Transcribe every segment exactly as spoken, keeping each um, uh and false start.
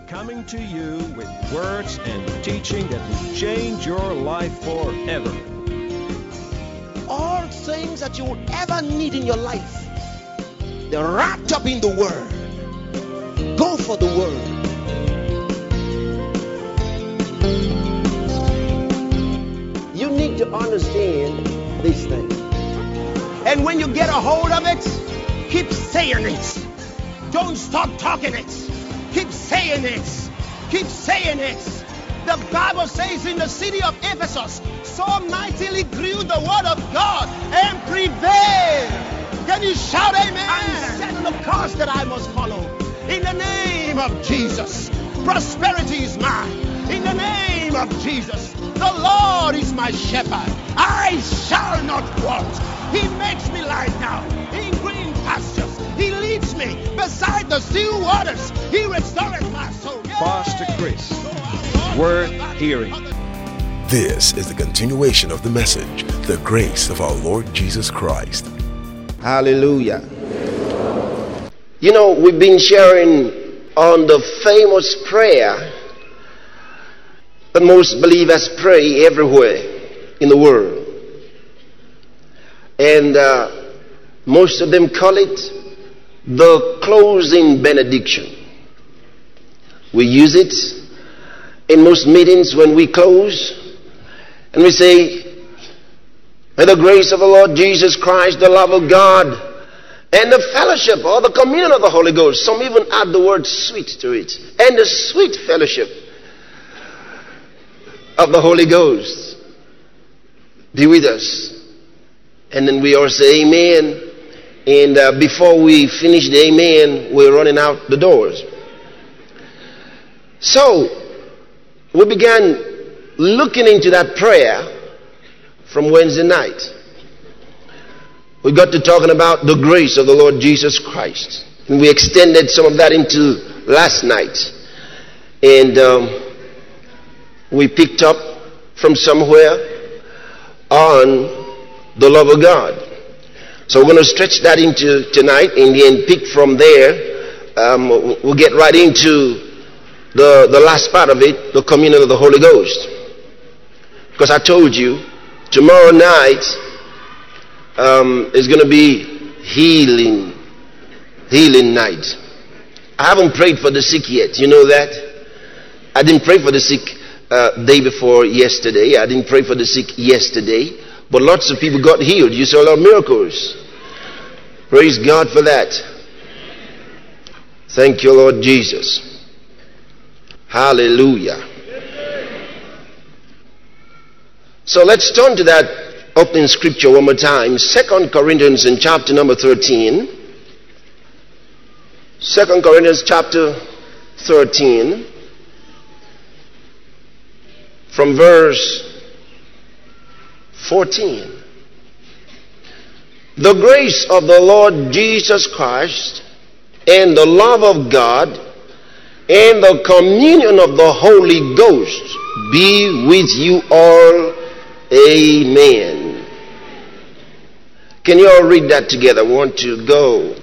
coming to you with words and teaching that will change your life forever. All things that you will ever need in your life, they're wrapped up in the Word. Go for the Word. You need to understand these things. And when you get a hold of it, keep saying it. Don't stop talking it. Keep saying it. Keep saying it. The Bible says in the city of Ephesus, so mightily grew the word of God and prevailed. Can you shout amen? And set the course that I must follow. In the name of Jesus, prosperity is mine. In the name of Jesus, the Lord is my shepherd. I shall not want. He makes me lie down in green pastures. He leads me beside the still waters. He restores my soul. Yeah. Pastor Chris, worth hearing. This is the continuation of the message, the grace of our Lord Jesus Christ. Hallelujah. You know, we've been sharing on the famous prayer that most believers pray everywhere in the world. And uh, most of them call it the closing benediction. We use it in most meetings when we close, and we say, may the grace of the Lord Jesus Christ, the love of God, and the fellowship or the communion of the Holy Ghost. Some even add the word sweet to it. And the sweet fellowship of the Holy Ghost be with us. And then we all say amen. And uh, before we finish the amen, we're running out the doors. So, we began looking into that prayer from Wednesday night. We got to talking about the grace of the Lord Jesus Christ. And we extended some of that into last night. And um, we picked up from somewhere on the love of God. So we're going to stretch that into tonight and then pick from there. Um, we'll get right into the, the last part of it, the communion of the Holy Ghost. Because I told you, tomorrow night um, is going to be healing, healing night. I haven't prayed for the sick yet. You know that? I didn't pray for the sick uh, day before yesterday. I didn't pray for the sick yesterday. But lots of people got healed. You saw a lot of miracles. Praise God for that. Thank you, Lord Jesus. Hallelujah. So let's turn to that opening scripture one more time. Second Corinthians in chapter number thirteen. Second Corinthians chapter thirteen. From verse fourteen. The grace of the Lord Jesus Christ and the love of God and the communion of the Holy Ghost be with you all. Amen. Can you all read that together? One, two, go.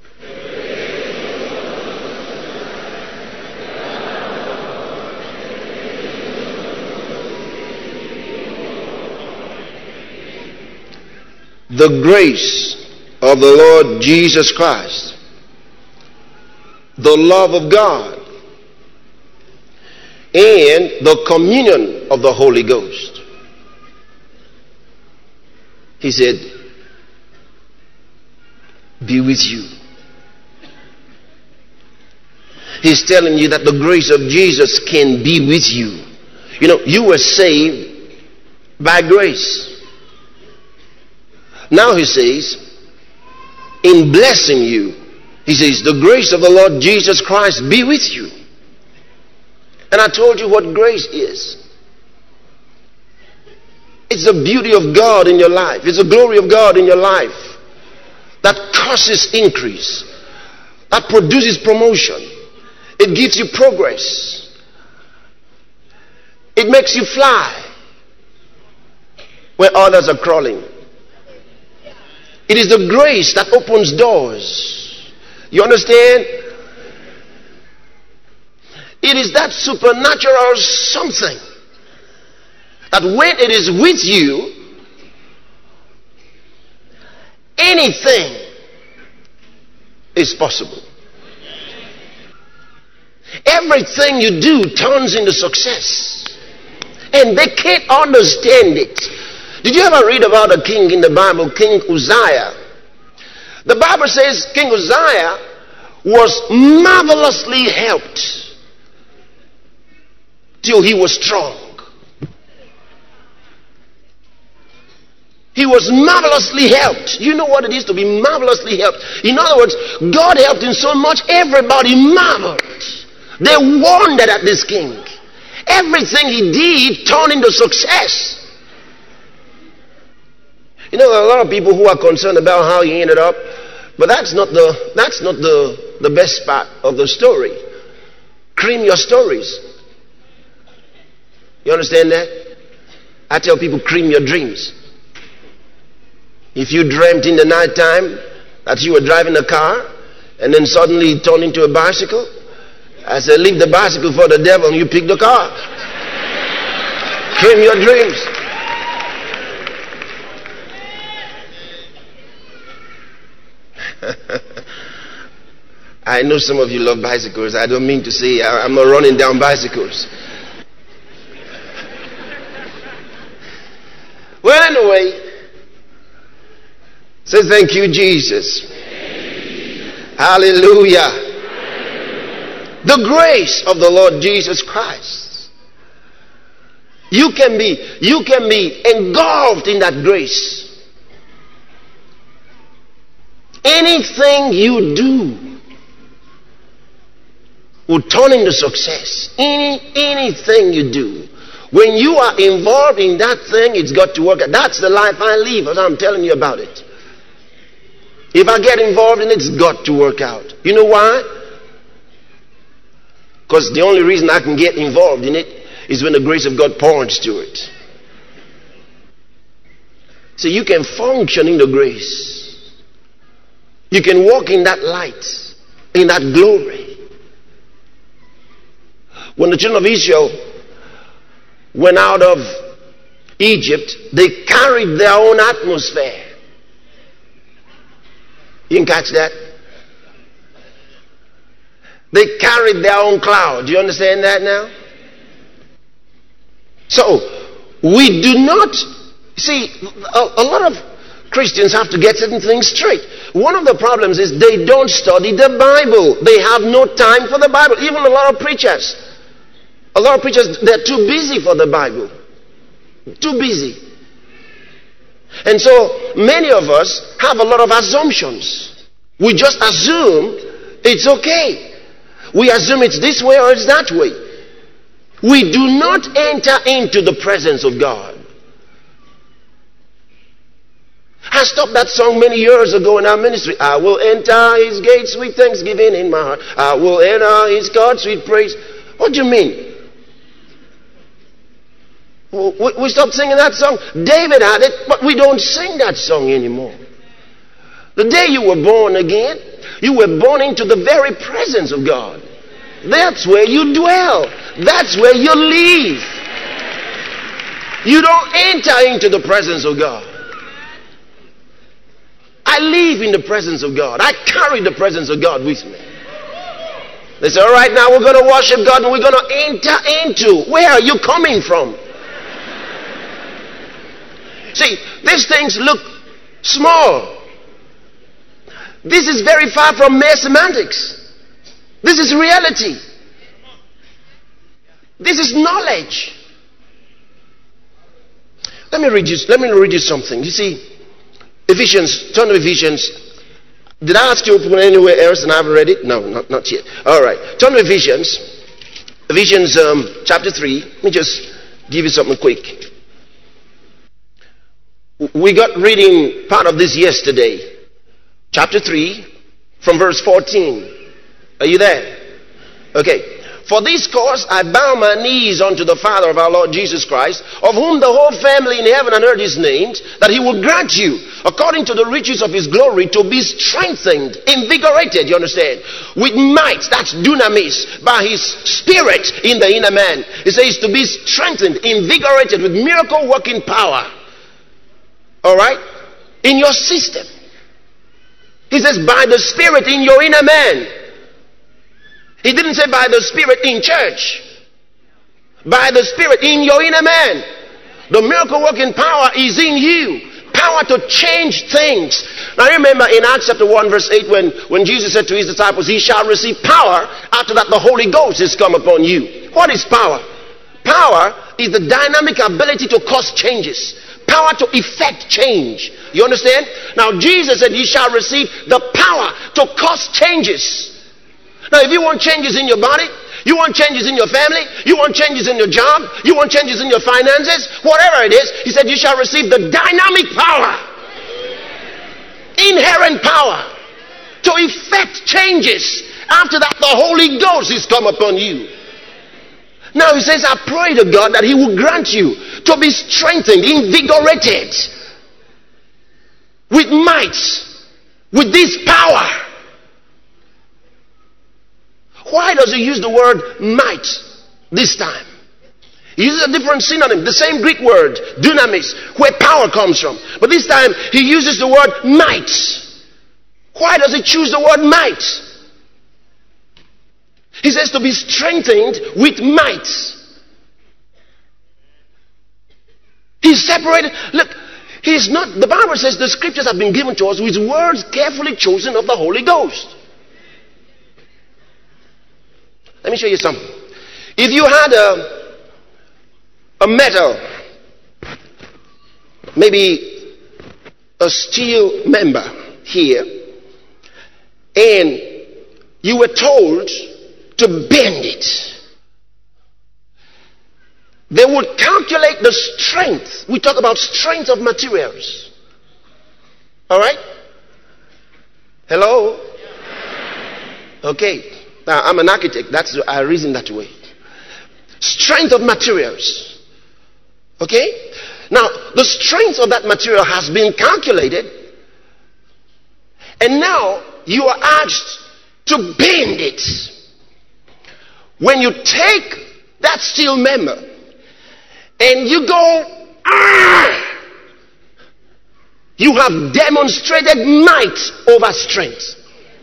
The grace of the Lord Jesus Christ, the love of God, and the communion of the Holy Ghost. He said, be with you. He's telling you that the grace of Jesus can be with you. You know, you were saved by grace. Now he says, in blessing you, he says, the grace of the Lord Jesus Christ be with you. And I told you what grace is. It's the beauty of God in your life. It's the glory of God in your life that causes increase, that produces promotion. It gives you progress. It makes you fly where others are crawling. It is the grace that opens doors. You understand? it is that supernatural something that when it is with you, anything is possible. Everything you do turns into success. And they can't understand it. Did you ever read about a king in the Bible, King Uzziah? The Bible says King Uzziah was marvelously helped till he was strong. He was marvelously helped. You know what it is to be marvelously helped? In other words, God helped him so much, everybody marveled. They wondered at this king. Everything he did turned into success. You know, there are a lot of people who are concerned about how he ended up, but that's not the that's not the, the best part of the story. Cream your stories. You understand that? I tell people, cream your dreams. If you dreamt in the night time that you were driving a car and then suddenly it turned into a bicycle, I said, leave the bicycle for the devil and you pick the car. Dream your dreams. I know some of you love bicycles. I don't mean to say I'm not running down bicycles. Well, anyway, say thank you, Jesus. Hallelujah. The grace of the Lord Jesus Christ. You can be, you can be engulfed in that grace. Anything you do will turn into success. Any, anything you do. When you are involved in that thing, it's got to work. That's the life I live, as I'm telling you about it. If I get involved in it, it's got to work out. You know why? Because the only reason I can get involved in it is when the grace of God points to it. So you can function in the grace. You can walk in that light, in that glory. When the children of Israel went out of Egypt, they carried their own atmosphere. You can catch that? They carried their own cloud. Do you understand that now? So, we do not... See, a, a lot of Christians have to get certain things straight. One of the problems is they don't study the Bible. They have no time for the Bible. Even a lot of preachers. A lot of preachers, they're too busy for the Bible. Too busy. And so, many of us have a lot of assumptions. We just assume it's okay. We assume it's this way or it's that way. We do not enter into the presence of God. I stopped that song many years ago in our ministry. I will enter his gates with thanksgiving in my heart. I will enter his courts with praise. What do you mean? We stopped singing that song. David had it, but we don't sing that song anymore. The day you were born again, you were born into the very presence of God. That's where you dwell. That's where you live. You don't enter into the presence of God. I live in the presence of God. I carry the presence of God with me. They say, all right, now we're going to worship God and we're going to enter into. Where are you coming from? See, these things look small. This is very far from mere semantics. This is reality. This is knowledge. Let me read you, let me read you something. You see, Ephesians, turn to Ephesians. Did I ask you to open anywhere else and I haven't read it? No, not, not yet. All right. Turn to Ephesians. Ephesians um, chapter three. Let me just give you something quick. We got reading part of this yesterday. Chapter three, from verse fourteen. Are you there? Okay. For this cause I bow my knees unto the Father of our Lord Jesus Christ, of whom the whole family in heaven and earth is named, that he will grant you, according to the riches of his glory, to be strengthened, invigorated, you understand, with might, that's dunamis, by his spirit in the inner man. It says to be strengthened, invigorated with miracle working power. Alright? In your system. He says by the spirit in your inner man. He didn't say by the spirit in church. By the spirit in your inner man. The miracle working power is in you. Power to change things. Now remember in Acts chapter one verse eight when, when Jesus said to his disciples, he shall receive power after that the Holy Ghost is come upon you. What is power? Power is the dynamic ability to cause changes. Power to effect change. You understand? Now Jesus said, ye shall receive the power to cause changes. Now if you want changes in your body, you want changes in your family, you want changes in your job, you want changes in your finances, whatever it is, he said you shall receive the dynamic power, inherent power to effect changes. After that the Holy Ghost is come upon you. Now he says, I pray to God that he will grant you to be strengthened, invigorated with might, with this power. Why does he use the word might this time? He uses a different synonym, the same Greek word, dunamis, where power comes from. But this time he uses the word might. Why does he choose the word might? He says to be strengthened with might. He's separated. Look, he's not, the Bible says the scriptures have been given to us with words carefully chosen of the Holy Ghost. Let me show you something. If you had a, a metal, maybe a steel member here, and you were told to bend it, they would calculate the strength. We talk about strength of materials. Alright? Hello? Okay. Now, I'm an architect. That's I reason that way. Strength of materials. Okay? Now, the strength of that material has been calculated. And now, you are asked to bend it. When you take that steel member and you go, ah, you have demonstrated might over strength.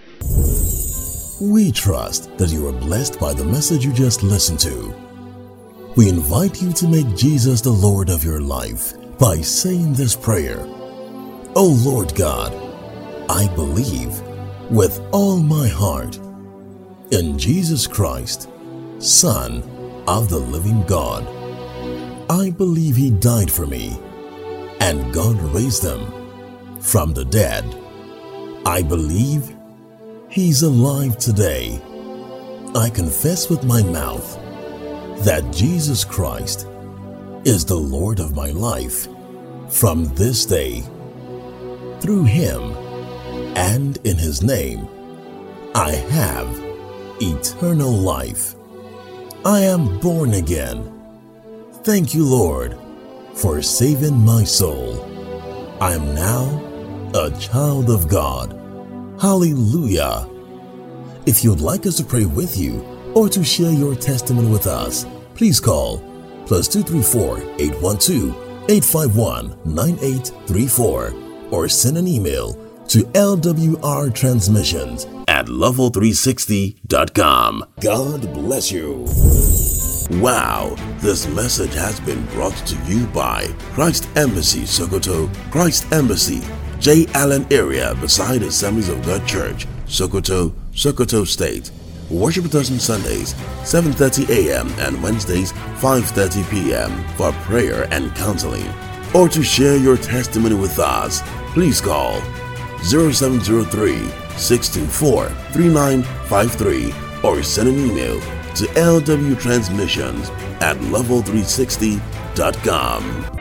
We trust that you are blessed by the message you just listened to. We invite you to make Jesus the Lord of your life by saying this prayer. Oh Lord God, I believe with all my heart in Jesus Christ, Son of the living God. I believe he died for me and God raised him from the dead. I believe he's alive today. I confess with my mouth that Jesus Christ is the Lord of my life from this day. Through him and in his name, I have eternal life. I am born again. Thank you, Lord, for saving my soul. I am now a child of God. Hallelujah. If you'd like us to pray with you or to share your testimony with us, please call plus two three four, eight one two, eight five one, nine eight three four or send an email to L W R transmissions at level three sixty dot com. God bless you. Wow, this message has been brought to you by Christ Embassy Sokoto, Christ Embassy, J. Allen area beside Assemblies of God Church, Sokoto, Sokoto State. Worship with us on Sundays, seven thirty a m and Wednesdays, five thirty p m for prayer and counseling. Or to share your testimony with us, please call zero seven zero three, six two four, three nine five three or send an email to L W transmissions at level three sixty dot com.